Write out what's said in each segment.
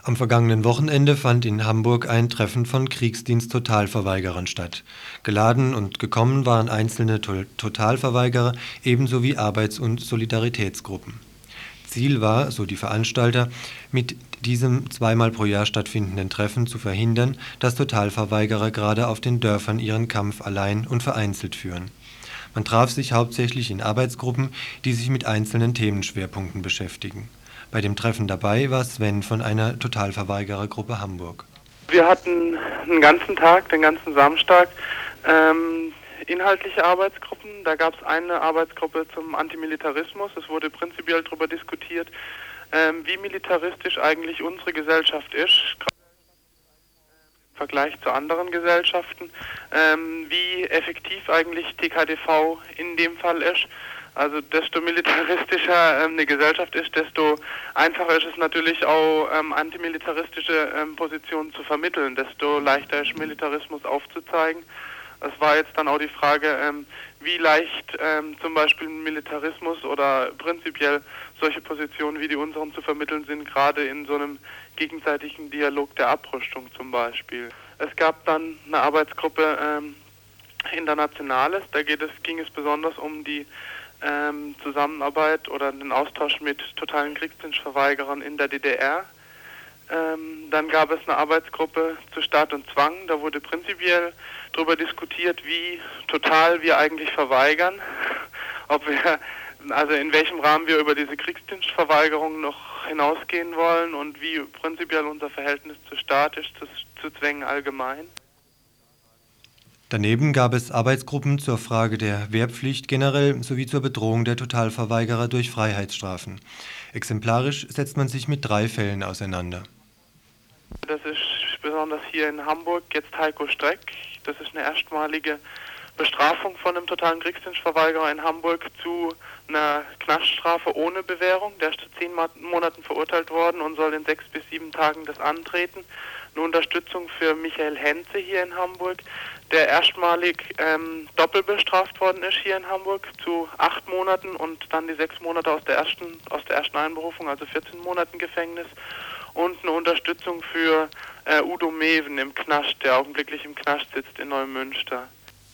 Am vergangenen Wochenende fand in Hamburg ein Treffen von Kriegsdienst-Totalverweigerern statt. Geladen und gekommen waren einzelne Totalverweigerer ebenso wie Arbeits- und Solidaritätsgruppen. Ziel war, so die Veranstalter, mit diesem zweimal pro Jahr stattfindenden Treffen zu verhindern, dass Totalverweigerer gerade auf den Dörfern ihren Kampf allein und vereinzelt führen. Man traf sich hauptsächlich in Arbeitsgruppen, die sich mit einzelnen Themenschwerpunkten beschäftigen. Bei dem Treffen dabei war Sven von einer Totalverweigerergruppe Hamburg. Wir hatten einen ganzen Tag, den ganzen Samstag, inhaltliche Arbeitsgruppen. Da gab es eine Arbeitsgruppe zum Antimilitarismus. Es wurde prinzipiell darüber diskutiert, wie militaristisch eigentlich unsere Gesellschaft ist, im Vergleich zu anderen Gesellschaften, wie effektiv eigentlich TKDV in dem Fall ist. Also desto militaristischer eine Gesellschaft ist, desto einfacher ist es natürlich auch antimilitaristische Positionen zu vermitteln, desto leichter ist Militarismus aufzuzeigen. Es war jetzt dann auch die Frage, wie leicht zum Beispiel Militarismus oder prinzipiell solche Positionen wie die unseren zu vermitteln sind, gerade in so einem gegenseitigen Dialog der Abrüstung zum Beispiel. Es gab dann eine Arbeitsgruppe Internationales, da ging es besonders um die Zusammenarbeit oder den Austausch mit totalen Kriegsdienstverweigerern in der DDR. Dann gab es eine Arbeitsgruppe zu Staat und Zwang. Da wurde prinzipiell darüber diskutiert, wie total wir eigentlich verweigern, also in welchem Rahmen wir über diese Kriegsdienstverweigerung noch hinausgehen wollen und wie prinzipiell unser Verhältnis zu Staat ist, zu Zwängen allgemein. Daneben gab es Arbeitsgruppen zur Frage der Wehrpflicht generell sowie zur Bedrohung der Totalverweigerer durch Freiheitsstrafen. Exemplarisch setzt man sich mit 3 Fällen auseinander. Das ist besonders hier in Hamburg jetzt Heiko Streck. Das ist eine erstmalige Bestrafung von einem totalen Kriegsdienstverweigerer in Hamburg zu einer Knaststrafe ohne Bewährung. Der ist zu 10 Monaten verurteilt worden und soll in 6 bis 7 Tagen das antreten. Eine Unterstützung für Michael Henze hier in Hamburg, der erstmalig doppelbestraft worden ist hier in Hamburg zu 8 Monaten und dann die 6 Monate aus der ersten Einberufung, also 14 Monaten Gefängnis. Und eine Unterstützung für Udo Mewen im Knast, der augenblicklich im Knast sitzt in Neumünster.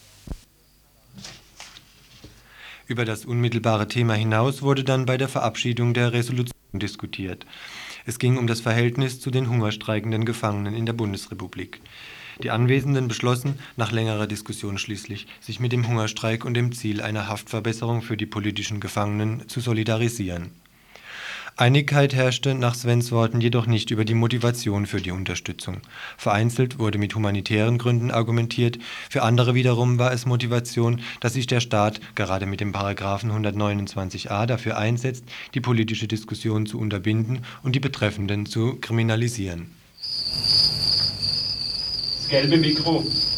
Über das unmittelbare Thema hinaus wurde dann bei der Verabschiedung der Resolution diskutiert. Es ging um das Verhältnis zu den hungerstreikenden Gefangenen in der Bundesrepublik. Die Anwesenden beschlossen, nach längerer Diskussion schließlich, sich mit dem Hungerstreik und dem Ziel einer Haftverbesserung für die politischen Gefangenen zu solidarisieren. Einigkeit herrschte nach Svens Worten jedoch nicht über die Motivation für die Unterstützung. Vereinzelt wurde mit humanitären Gründen argumentiert, für andere wiederum war es Motivation, dass sich der Staat gerade mit dem Paragraphen 129a dafür einsetzt, die politische Diskussion zu unterbinden und die Betreffenden zu kriminalisieren. Das gelbe Mikro.